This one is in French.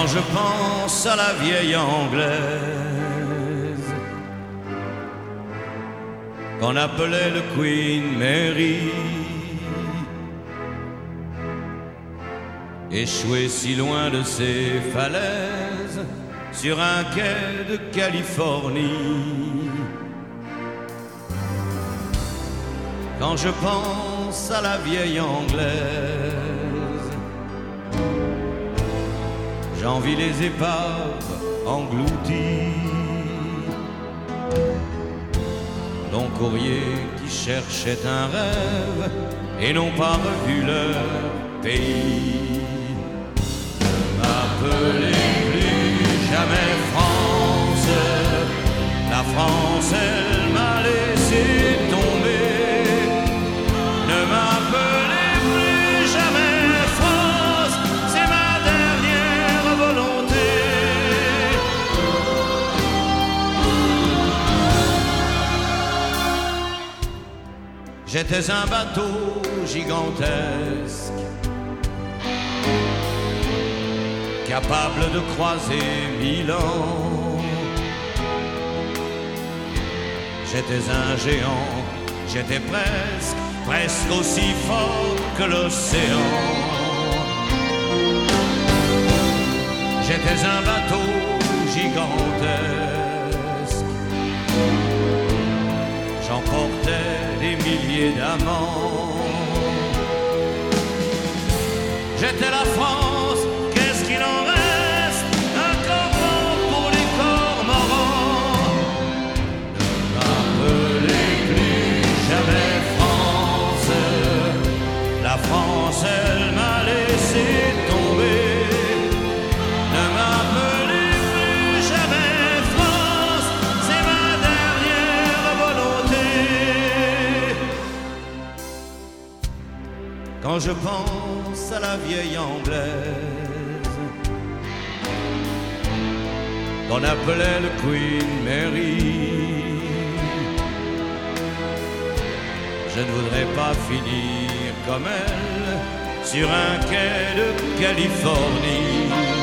Quand je pense à la vieille anglaise qu'on appelait le Queen Mary, échouée si loin de ses falaises sur un quai de Californie. Quand je pense à la vieille anglaise, j'envie les épaves englouties d'un courrier qui cherchait un rêve et n'ont pas revu leur pays. Ne m'appelez plus jamais France, la France elle m'a laissé tomber. Ne m'appelez plus jamais France, c'est ma dernière volonté. J'étais un bateau gigantesque, capable de croiser 1000 ans. J'étais un géant, j'étais presque aussi fort que l'océan. J'étais un bateau gigantesque, j'emportais des milliers d'amants. J'étais la France, qu'est-ce qu'il en reste? Un corps pour les cormorans. Ne m'appelez plus jamais France, la France elle m'a laissé tomber. Ne m'appelez plus jamais France, c'est ma dernière volonté. Quand je pense à la vieille anglaise qu'on appelait le Queen Mary, je ne voudrais pas finir comme elle sur un quai de Californie.